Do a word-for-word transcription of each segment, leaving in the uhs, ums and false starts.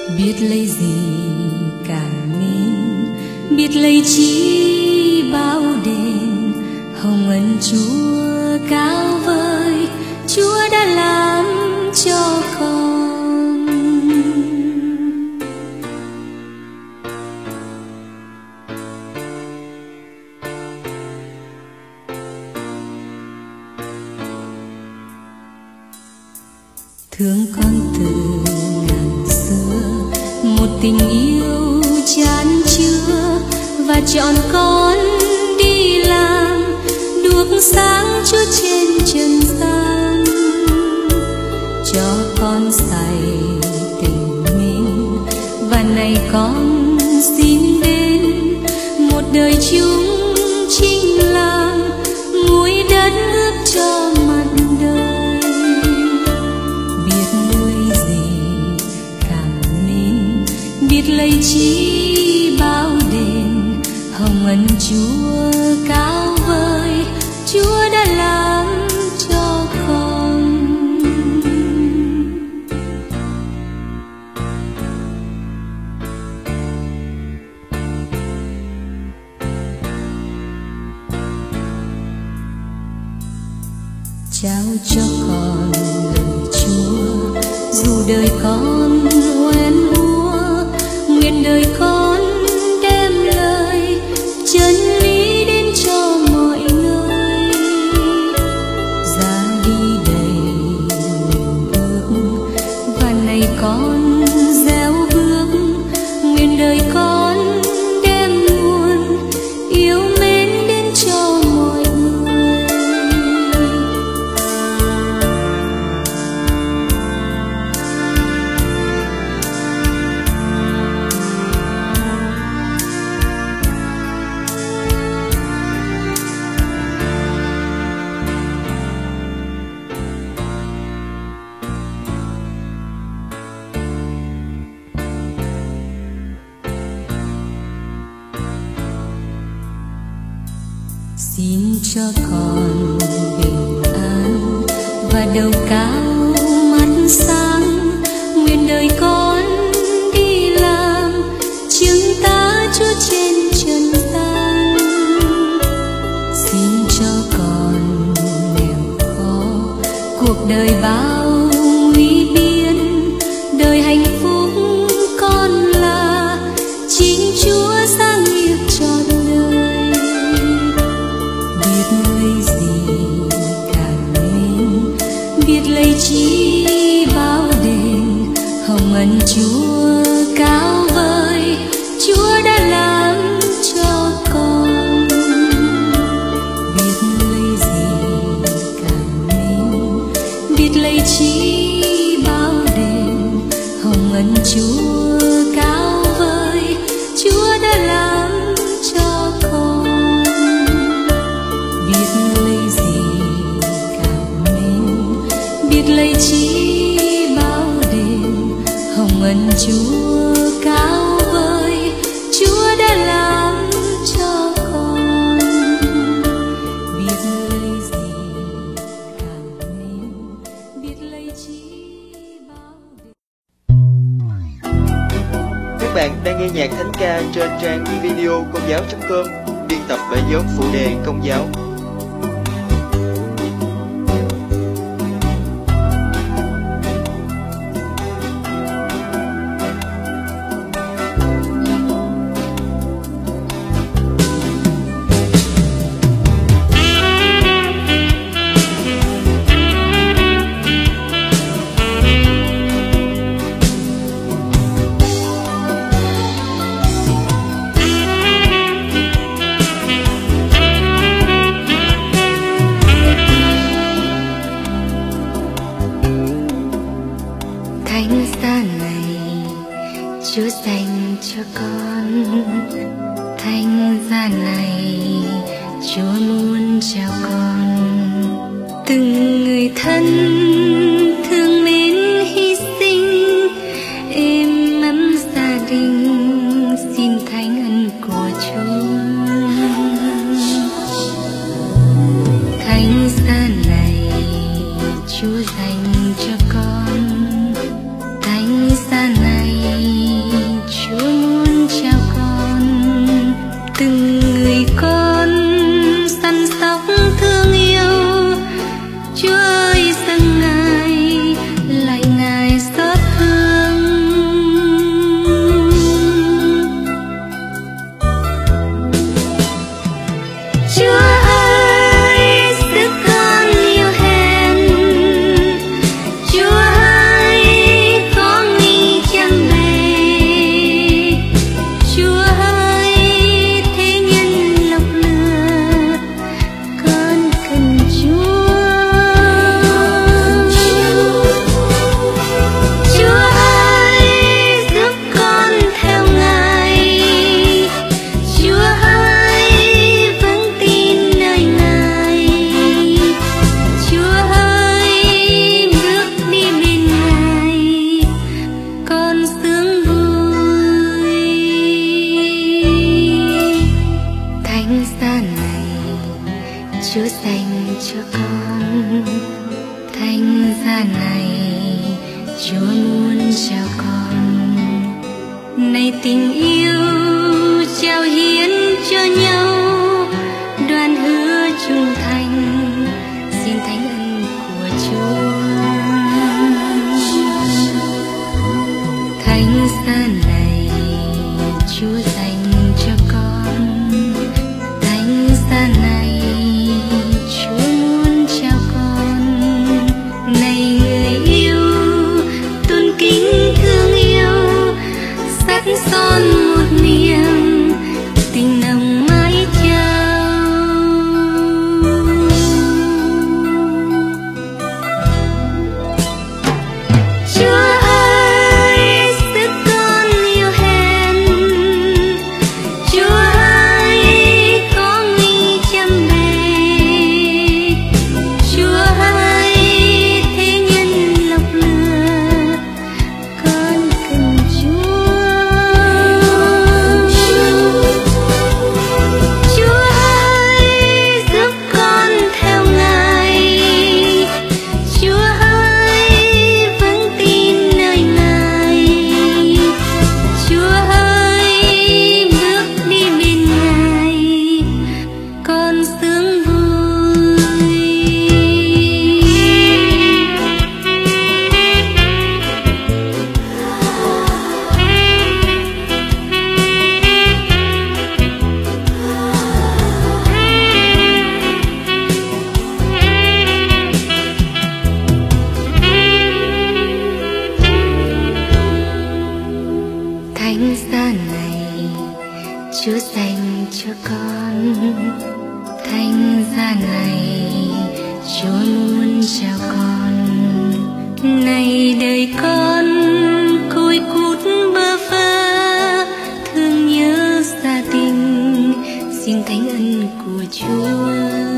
biết lấy gì càng nên, biết lấy chi bao đền. Hồng ân Chúa cao vời, Chúa đã làm cho con. Thương con từ ngàn xưa, một tình yêu chan chứa, và chọn con đi làm đuốc sáng Chúa trên trần gian. Cho con say tình mình, và này con xin đến một đời chúng chính làm muối đất ướp cho mặt đời. Biết nuôi gì càng nên, biết lấy chi bao đền. Hồng ân Chúa cao vời, Chúa đã làm cho con. Trao cho con lời Chúa, dù đời con hoen úa, nguyện đời con đem lời chân lý đến cho mọi người. Ra đi đầy niềm ước, và này con gieo bước, nguyện đời con đem nguồn yêu mến đến cho mọi người. Xin cho con bình an và đầu cao mắt sáng, nguyện đời con đi làm chứng tá Chúa trên trần gian. Xin cho con nghèo khó, cuộc đời bao nguy biên, đời hạnh phúc con là chính Chúa sáng nghiệp trọn đời. Biết lấy chi bao đền. Hồng ân Chúa cao vời, Chúa đã làm cho con. Biết lấy gì càng nên, biết lấy chi bao đền. Hồng ân Chúa cao vời, Chúa đã làm cho con. Biết lấy gì biết lấy chi bao đền. Hồng ân Chúa cao vời, Chúa đã làm cho con. Biết lấy gì càng nên, biết lấy chi bao đền. Các bạn đang nghe nhạc thánh ca trên trang video công giáo chấm com, biên tập bởi nhóm phụ đề công giáo. Chúa dành cho con thánh giá này, Chúa muốn trao con từng người thân thương mến hy sinh, êm ấm gia đình xin thánh ân của Chúa. Thánh giá này Chúa dành cho con, thánh giá này gian này Chúa muốn chào con. Này tình yêu trao hiến cho nhau, đoàn hứa trung thành, xin thánh ân của Chúa. Thánh gian này Chúa dành cho con, thánh gian này Chúa muốn chào con. Này người yêu tôn kính thương yêu, sắt son một niềm tình nồng mãi trao. Chúa ơi sức con yêu hèn, Chúa ơi có nguy trăm bề, Chúa ơi thế nhân lọc lừa, con cần Chúa. Chúa ơi giúp con theo Ngài, Chúa ơi vững tin nơi Ngài, Chúa ơi bước đi bên Ngài, con sướng vui. Thánh gian này Chúa dành cho con, thánh gian này Chúa muốn chào con. Này đời con côi cút bơ vơ, thương nhớ gia đình, xin thánh ân của Chúa.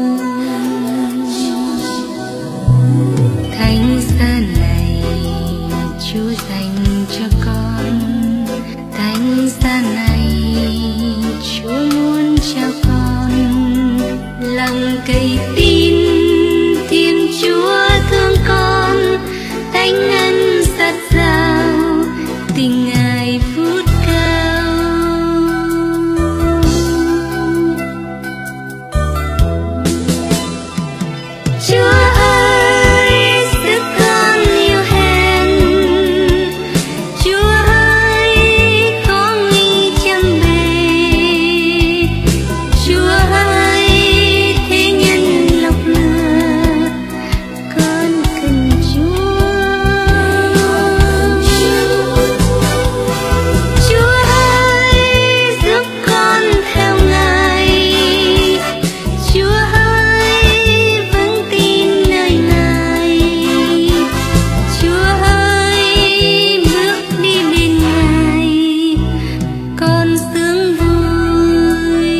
Thánh gian này Chúa dành cho con, thánh gian này Chúa muốn chào con. Lòng cây tin Thiên Chúa thương con, thánh ân sát giao tình Ngài phút cao. Chúa ơi sức con yêu hèn, Chúa ơi có nguy trăm bề, Chúa ơi thế nhân lọc lừa, con cần Chúa. Chúa ơi giúp con theo Ngài, Chúa ơi vững tin nơi Ngài, Chúa ơi bước đi bên Ngài, con sướng vui.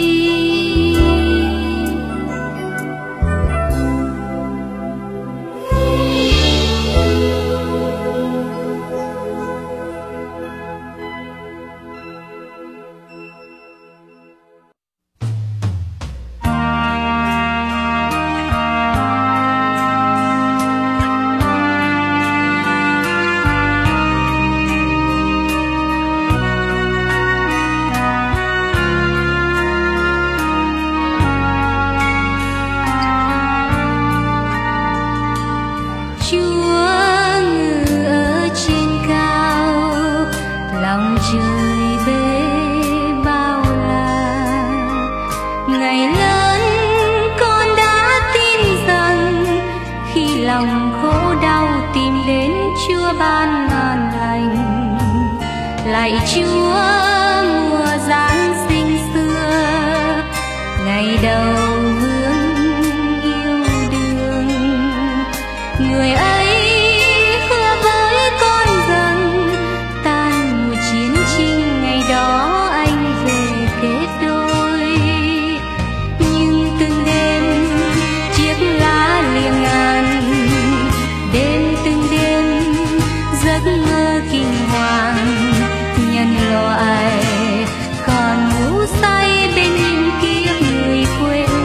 Chúa ngự ở trên cao, lòng trời bê bao la. Ngày lớn con đã tin rằng, khi lòng khổ đau tìm đến Chúa ban an lành. Lạy Chúa mùa Giáng sinh xưa, ngày đầu hướng yêu đương, người ấy hứa với con rằng tan một chiến tranh ngày đó anh về kết đôi. Nhưng từng đêm chiếc lá liềng ngàn, đêm từng đêm giấc mơ kinh hoàng, nhân loại còn ngủ say bên những kiếp người quên.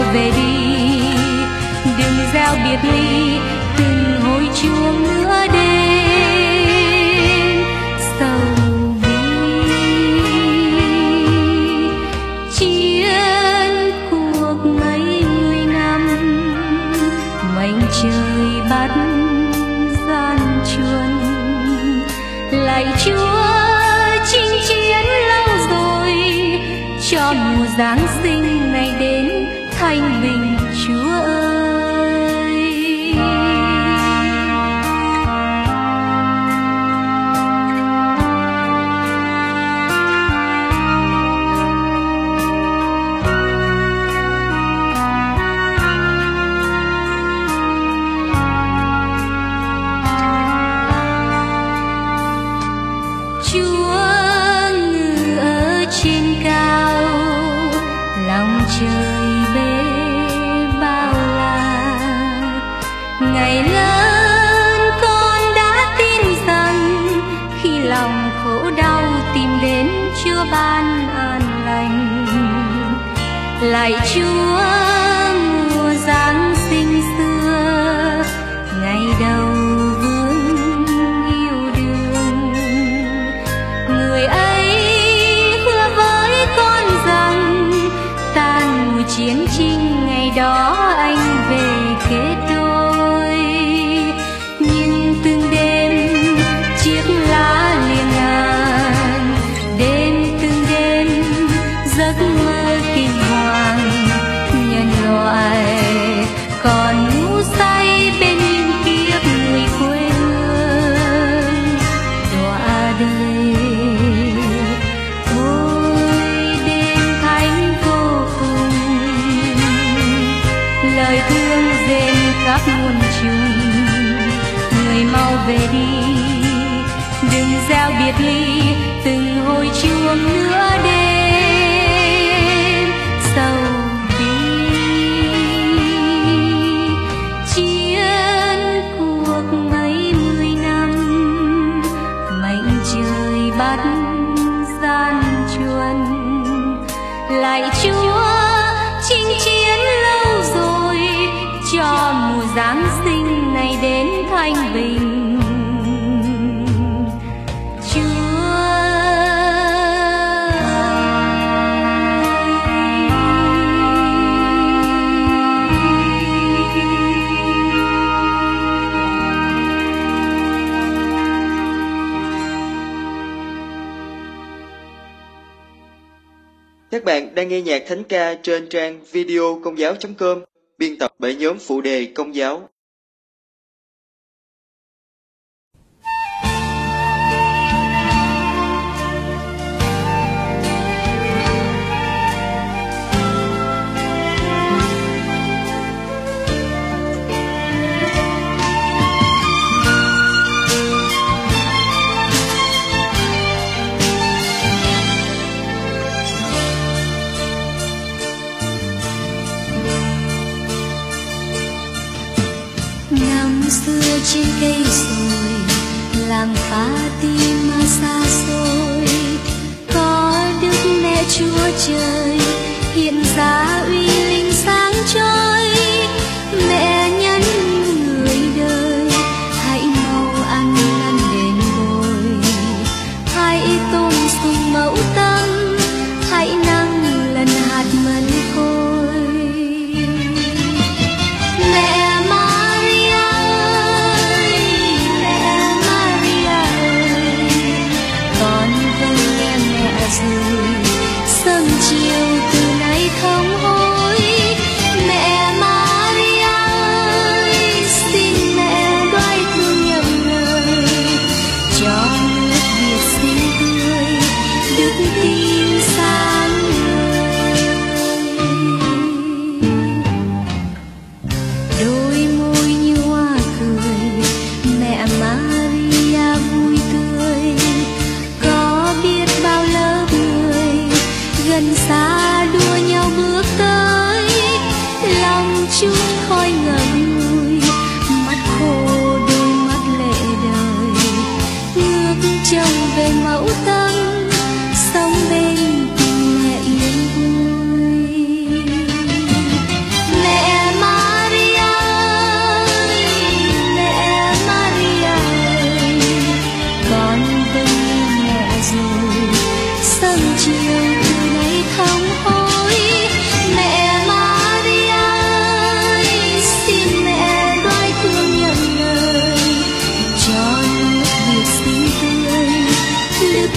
về đi, đừng giao biệt ly từng hồi chuông nữa đêm sầu bi. Chiến cuộc mấy mươi năm mảnh trời bắt gian truân, lạy Chúa chinh chiến lâu rồi cho mùa Giáng sinh này đến thanh bình Chúa ơi. Chúa ngự ở trên cao, lòng trời bê bao la. Ngày lớn con đã tin rằng khi lòng khổ đau tìm đến Chúa ban an lành. Lạy Chúa mùa Giáng sinh xưa, ngày đầu vương yêu đương, người ấy hứa với con rằng tan mùa chiến tranh ngày đó anh về kết đôi. Nhưng từng đêm chiếc lá liền ngàn, đêm từng đêm giấc mơ kinh hoàng nhân loại còn ngủ say bên những kiếp người quê hương đọa đời. Ôi đêm thánh vô cùng, lời thương rền khắp muôn trùng, người mau về đi, đừng giao biệt ly từng hồi chuông nữa đêm sầu bi. Chiến cuộc mấy mươi năm mảnh trời bắt gian truân, lạy Chúa chinh chiến lâu rồi cho mùa Giáng sinh này đến thanh bình Chúa. Các bạn đang nghe nhạc thánh ca trên trang video công giáo chấm com, biên tập bởi nhóm phụ đề Công giáo. Năm xưa trên cây rồi làng Fatima xa xôi, có Đức Mẹ Chúa Trời hiện ra uy linh sáng chói. Mẹ nhắn người đời hãy mau ăn năn đền bồi, hãy tôn sùng mẫu tâm, hãy nâng lần hạt mật khôi. Mẹ sớm chiều từ nay không hối. Mẹ Maria ơi, xin mẹ đoái thương nhầm lời, cho nước Việt xinh tươi đức tin sáng ngời. Đôi môi như hoa cười, mẹ Maria vui tươi, có biết bao lớp gần xa đua nhau bước tới. Lòng chúng khói ngậm ngùi, mắt khô đôi mắt lệ đời, ngước trông về mẫu tâm sống bên tình mẹ yên vui.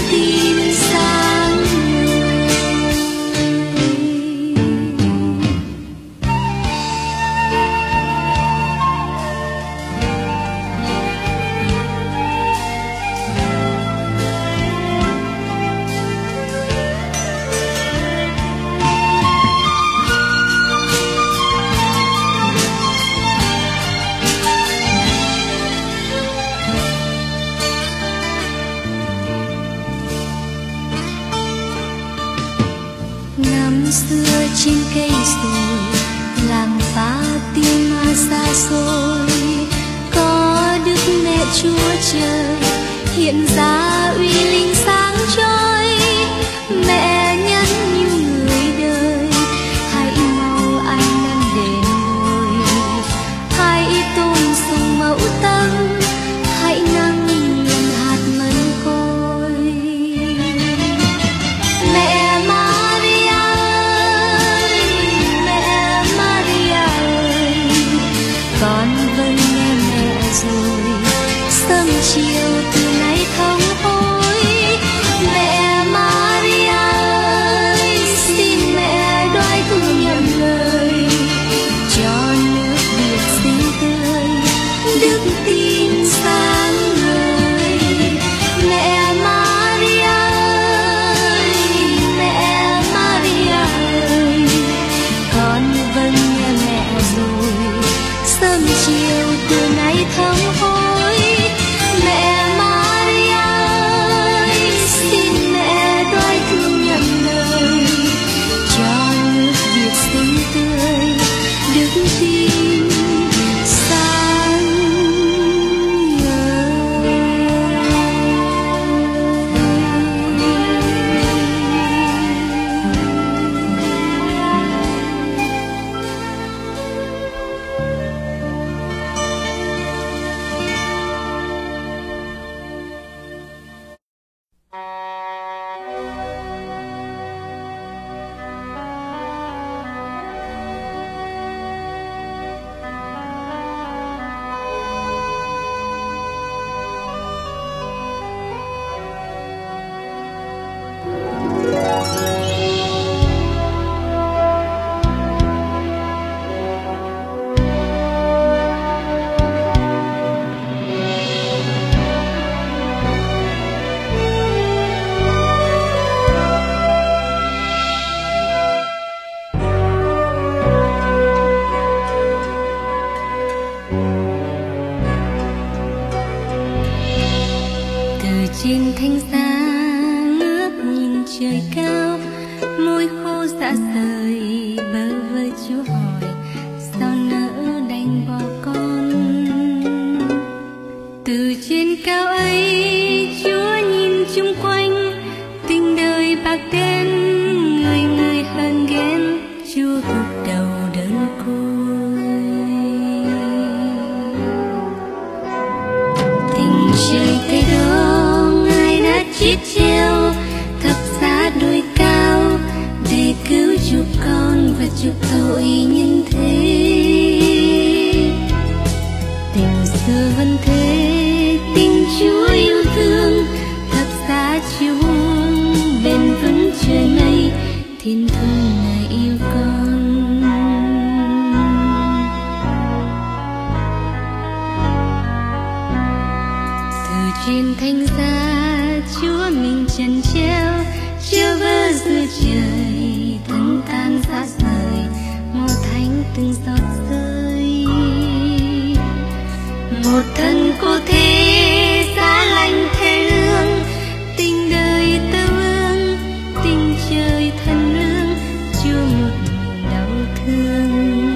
tin sáng năm xưa trên cây rồi làng Fatima xa xôi có Đức Mẹ Chúa Trời hiện ra uy linh sáng chói. Mẹ nhắn nhủ người đời hãy mau anh năn đền bồi, hãy tôn sùng mẫu tâm, hãy nâng niềm hạt mân côi. Mẹ Maria ơi, mẹ Maria ơi, con vâng nghe mẹ rồi, sớm chiều từ nay thống hối. Mẹ Maria ơi, xin mẹ đoái thương nhận lời, cho nước Việt xinh tươi, đức tin sáng ngời. Mẹ Maria ơi, mẹ Maria ơi, con vâng nghe mẹ rồi, sớm chiều từ nay thống hối. Mẹ Maria ơi, xin mẹ đoái thương nhận lời, cho nước Việt xinh tươi, đức tin sáng ngời. Trên thanh giá ngước nhìn trời cao, môi khô dạ rời bơ vơ Chúa hỏi sao nỡ đành bỏ con. Từ trên cao ấy Chúa nhìn chung quanh, tình đời bạc đen người người hờn ghen, Chúa gục đầu đơn côi. Tình trời cây đó chết treo thập giá đôi cao để cứu chuộc con và chuộc tội nhân thế. Tình xưa vẫn thế, tình Chúa yêu thương, thập giá chiều buông bền vững trời mây, thiên thương ngài yêu con. Từ trên thánh giá Chúa mình trần treo, chưa vỡ giữa trời, thân tan xa rời, màu thánh từng giọt rơi. Một thân cô thế giá lạnh thê lương, tình đời tơ vương, tình trời thần lương, Chúa một niềm đau thương.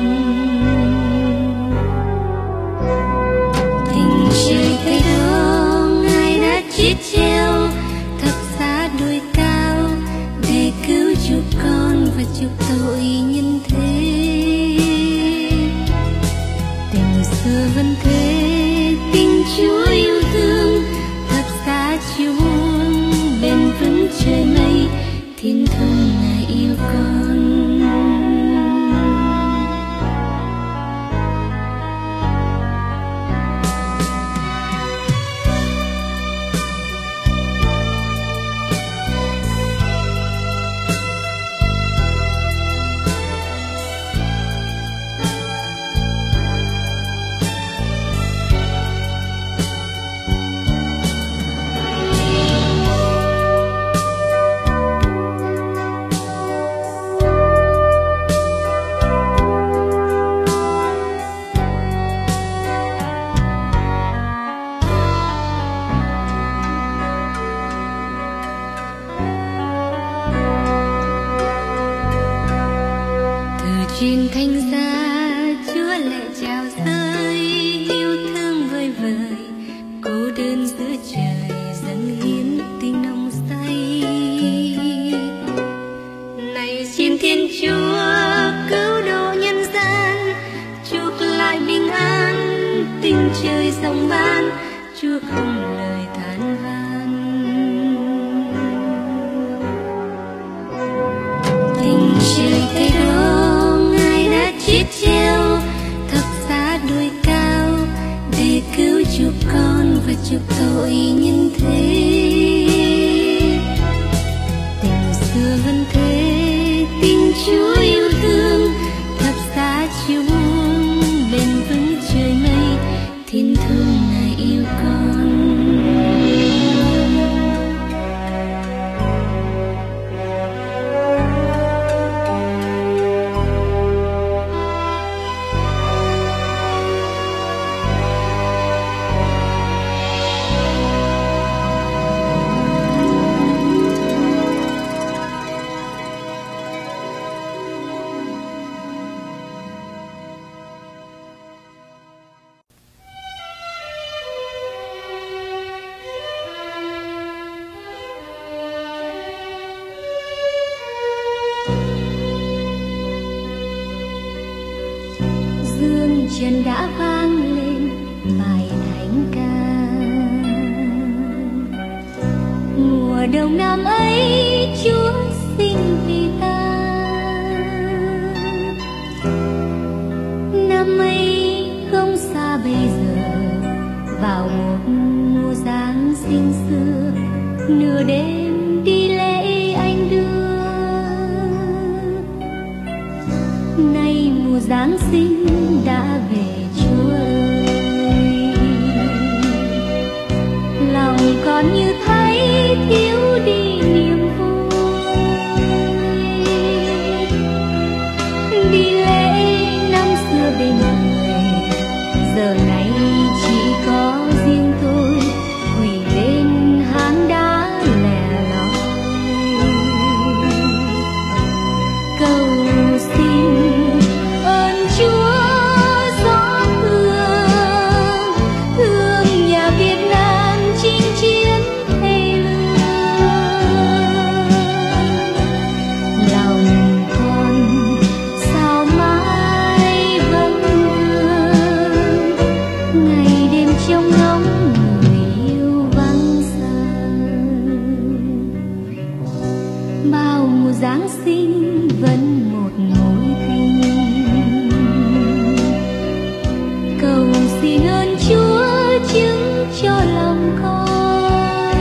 Tình trời cây đó ngài đã chết treo thập giá đôi cao để cứu chuộc con và chuộc tội nhân thế. Tình xưa vẫn thế, tình Chúa yêu thương, thập giá chiều buông bền vững trời mây, thiên thương ngài yêu con. thành ra Chúa lại chào rơi yêu thương vơi vời, cô đơn giữa trời dâng hiến tình nồng say. Này xin Thiên Chúa cứu độ nhân gian, chuộc lại bình an tình trời rộng ban, Chúa không lời than van. Tình trời thế đó Ngài đã chết treo thập giá đôi cao để cứu chuộc con và chuộc tội nhân thế. Tình xưa vẫn thế, tình Chúa yêu thương thập giá chiếu buông bền vững trời mây, thiên thương Ngài yêu con. Dương trần đã vang lên bài thánh ca, mùa đông năm ấy Chúa sinh vì ta. Năm ấy không xa bây giờ, vào một mùa Giáng sinh xưa, nửa đêm đi lễ anh đưa. Nay mùa Giáng sinh đã về Chúa ơi, lòng con như thấy thiếu đi niềm vui. Đi lễ năm xưa bên người, giờ này chỉ có riêng tôi quỳ lên hang đá lẻ loi, cầu xin ơn Chúa xót thương, thương nhà Việt Nam chinh chiến thê lương. Lòng con sao mãi vẫn vương, ngày đêm trông ngóng người yêu vắng xa. Bao mùa Giáng sinh vẫn một mối tình, cầu xin ơn Chúa chứng cho lòng con,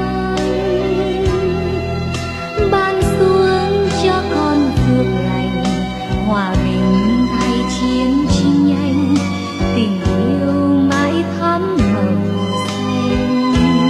ban xuống cho con phước lành, hòa bình thay chiến tranh nhanh, tình yêu mãi thắm màu xanh.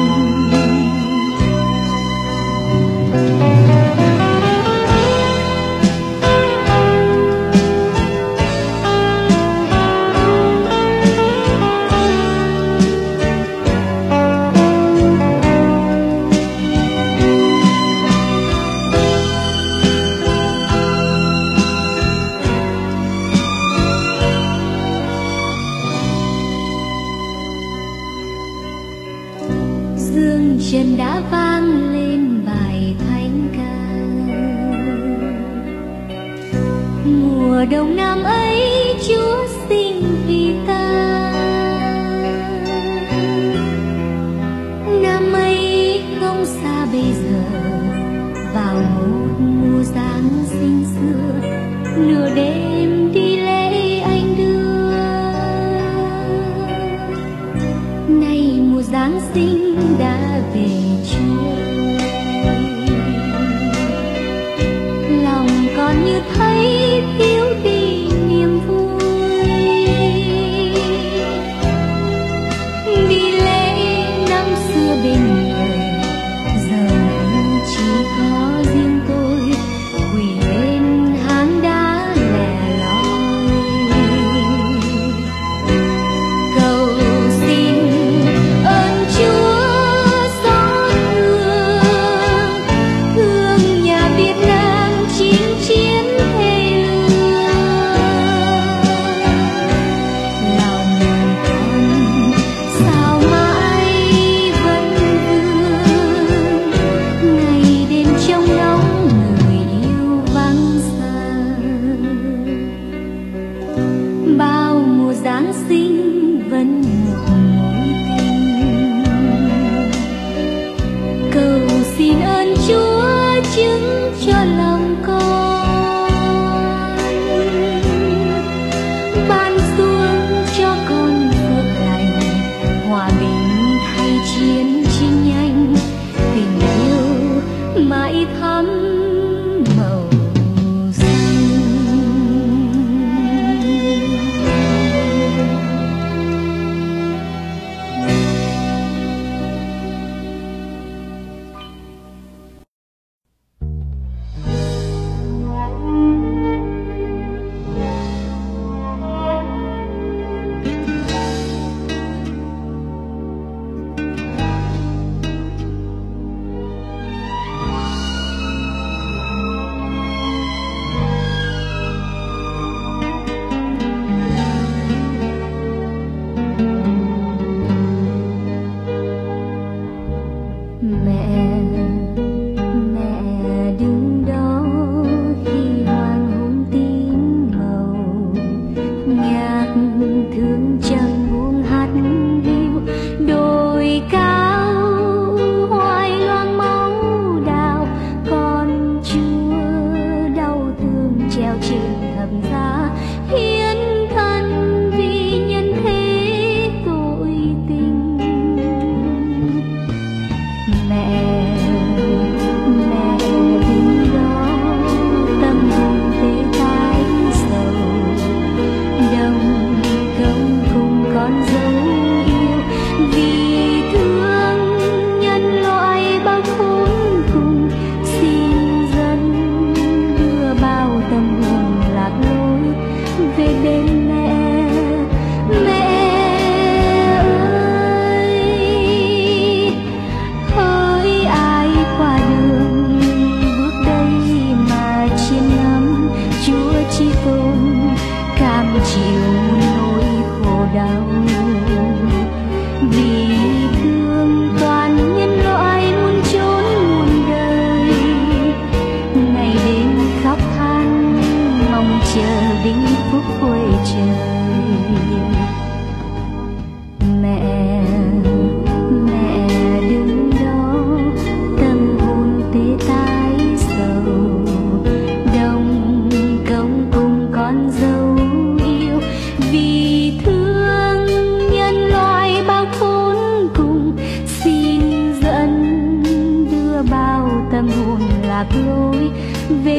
Dương trần đã vang lên bài thánh ca, mùa đông năm ấy Chúa sinh vì ta. Năm ấy không xa bây giờ, vào một mùa Giáng sinh xưa, nửa đêm đi lễ anh đưa. Nay mùa Giáng sinh đã về Chúa, lòng con như thấy thiếu đi niềm vui. Đi lễ năm xưa bên người, giờ này chỉ có riêng tôi quỳ bên hang đá lẻ loi, cầu xin ơn Chúa xót thương, thương nhà Việt Nam chinh chiến thê lương.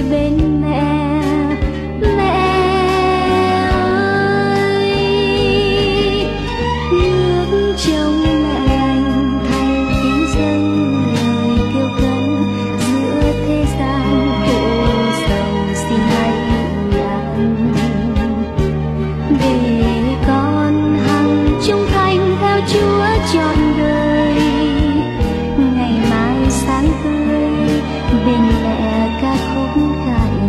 bên mẹ. Mẹ ơi, nước trong mẹ lành thay tiếng dâng lời kêu cấn giữa thế gian khổ sầu. Xin hãy nhận để con hằng trung thành theo Chúa trọn đời. Ngày mai sáng tươi bên mẹ ca khúc cải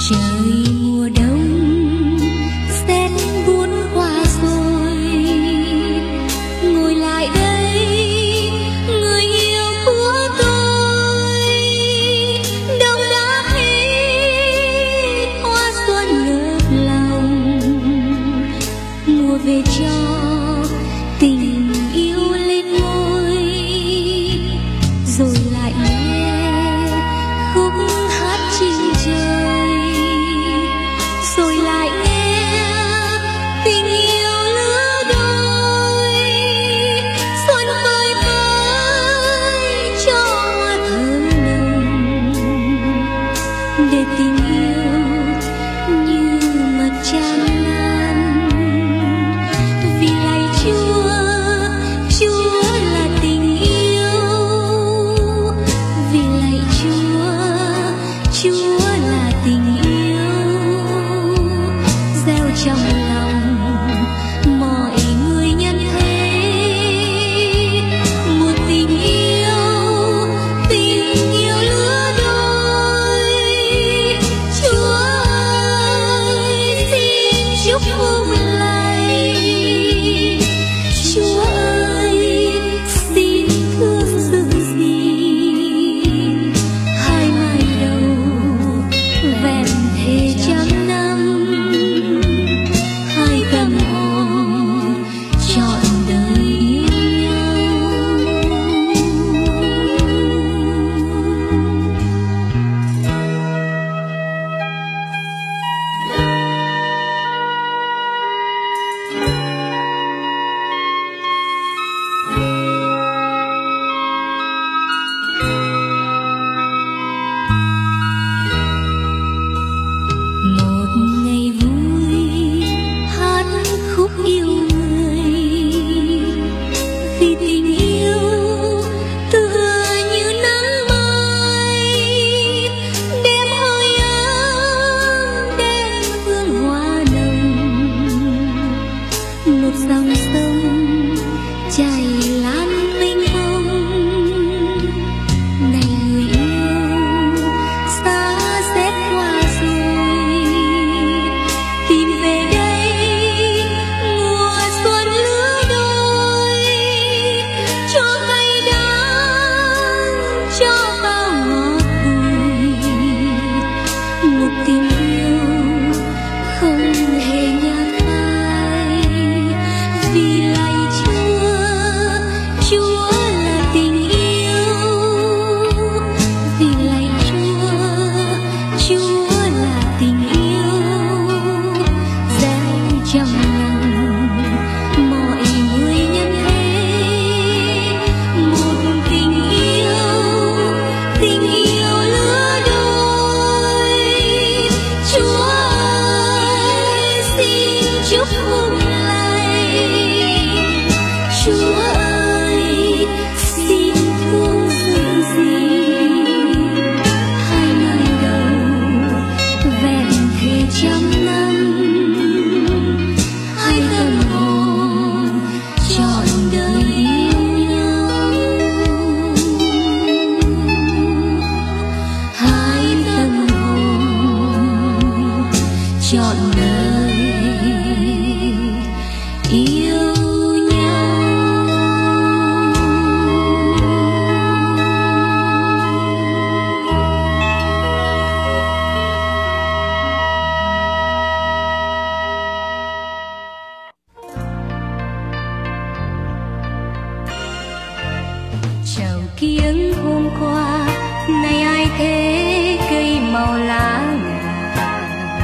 kiếng hôm qua, nay ai thế cây màu lá ngả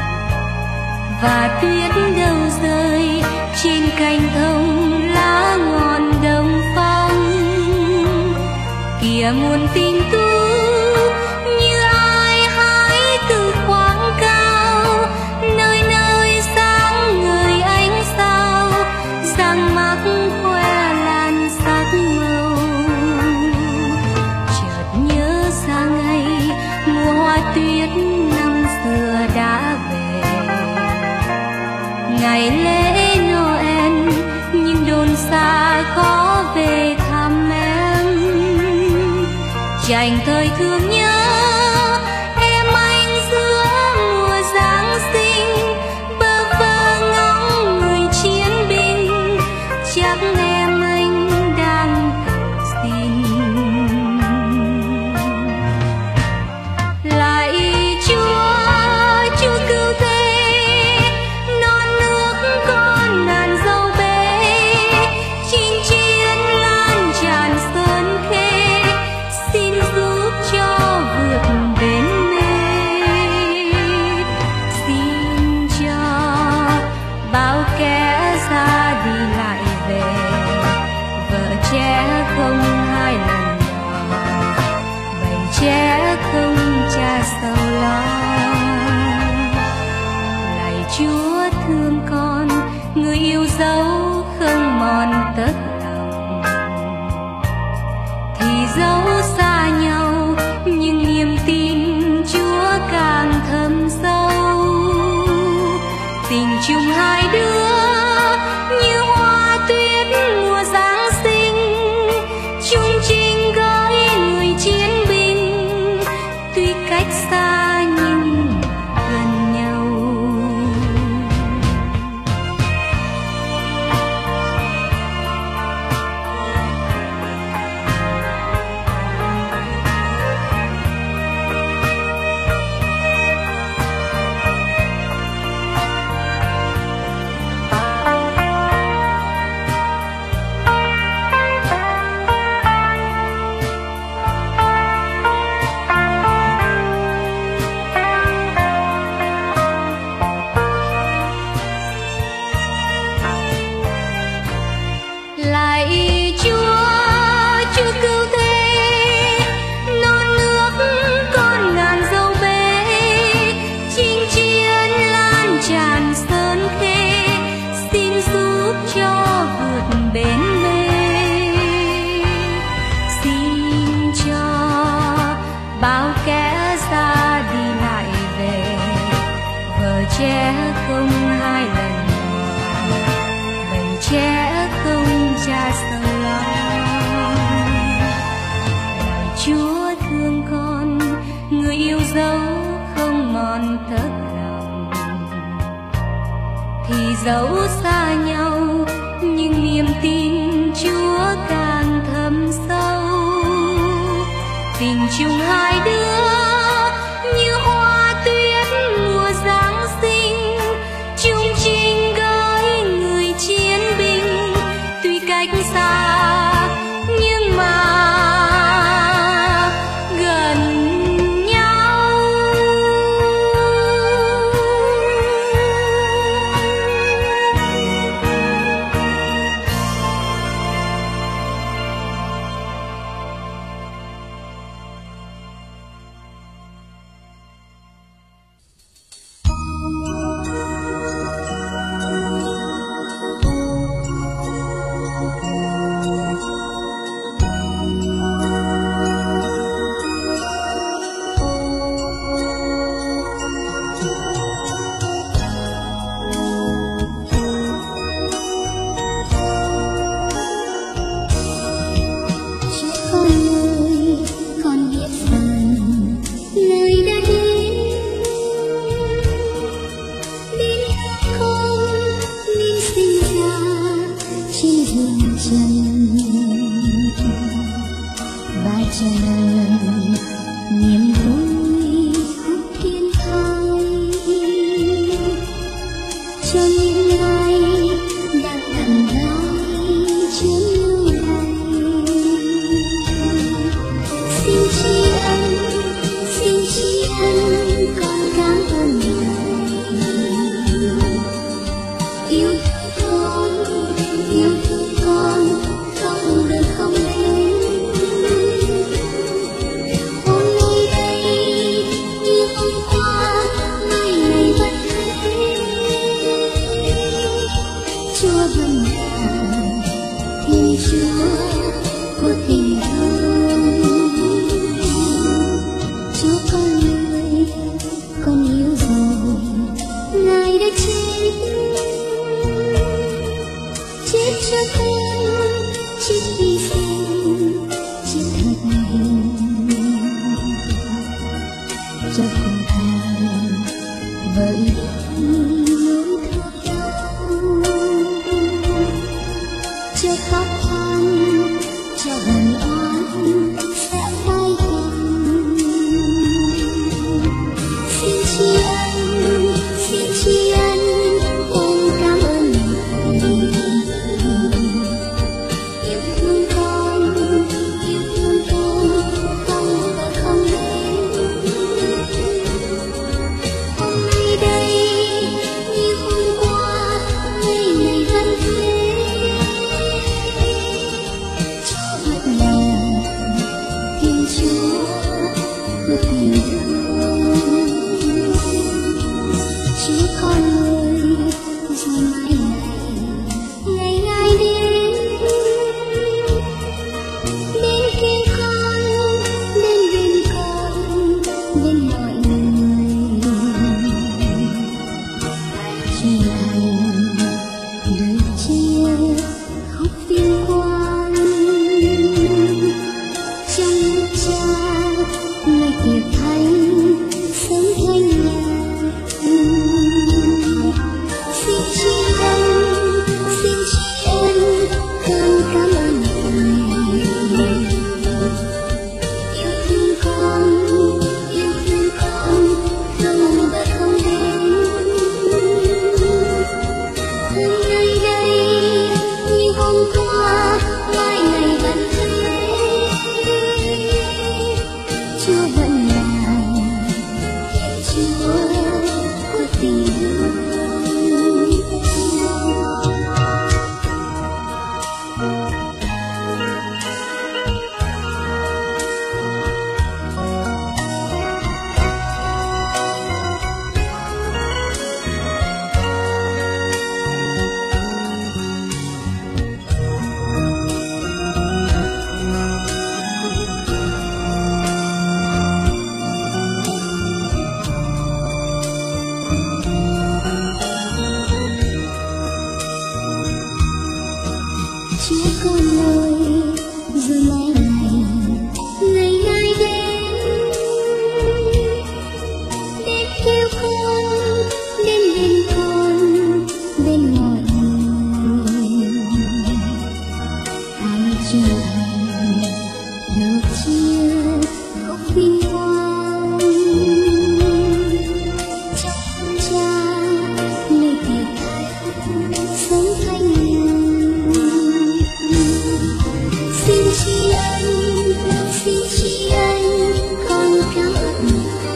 và tuyết đâu rơi trên cành thông lá ngọn đồng phong. Kìa muôn tình tú như ai hái từ khoáng cao, nơi nơi sáng ngời ánh sao răng mắc khoe lan sắc màu. Chợt nhớ ra ngày mùa hoa tuyết năm xưa đã về, ngày lễ Noel nhưng đồn xa khó về thăm em. Dành thời thương nhớ em anh giữa mùa giá xa nhưng gần nhau. Lạy Chúa, Chúa cứu thế, non nước con ngàn dâu bế, chinh chiến lan tràn sơn khê, xin giúp cho vượt bến mê. Xin cho bao kẻ ra đi lại về, vợ trẻ không hai lần ngoài, bầy trẻ không cha sâu lo. Lạy Chúa thương con, người yêu dấu không mòn thất lòng, thì dẫu xa nhau nhưng niềm tin Chúa càng thâm sâu. Tình chung hai đứa như hoa tuyết mùa Giáng sinh, chung chinh gói người chiến binh, tuy cách xa nhưng mà gần nhau. Niềm vui khúc thiên thai cho những ngày đang đằng đói trên lưu đày. Xin tri ân, xin tri ân con cảm ơn Ngài. Yêu thương con, yêu thương con không được không đến. Chúa vẫn là Thiên Chúa của tình thương. Chúa con ơi, con yêu rồi, Ngài đã chết, chết cho con, chết vì sin, chết thật hiền, cho con thang với luôn thương đau, cho khóc than, cho hờn oán sẽ phai dần. Xin tri ân, xin tri ân, con cảm ơn Ngài. Yêu thương con, yêu thương con không và không đến. Hôm nay đây Chúa của tình thương. Chúa có lời rồi mai này ngày ngày đến đến kêu con đến bên con bên mọi người ai chờ nụ chia khóc vinh quang trong cha nơi tiệc sống thanh xin tri ân xin tri ân con cảm ơn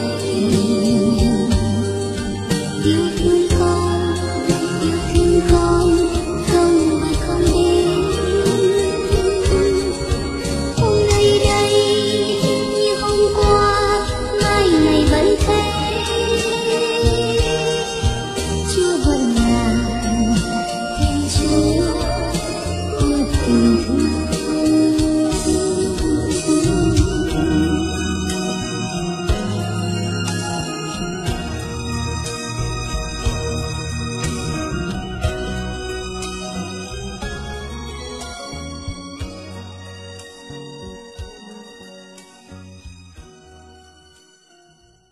yêu thương con yêu thương con không mà không đến hôm nay đây như hôm qua mai này vẫn thế Chúa vẫn là Thiên Chúa của tình thương.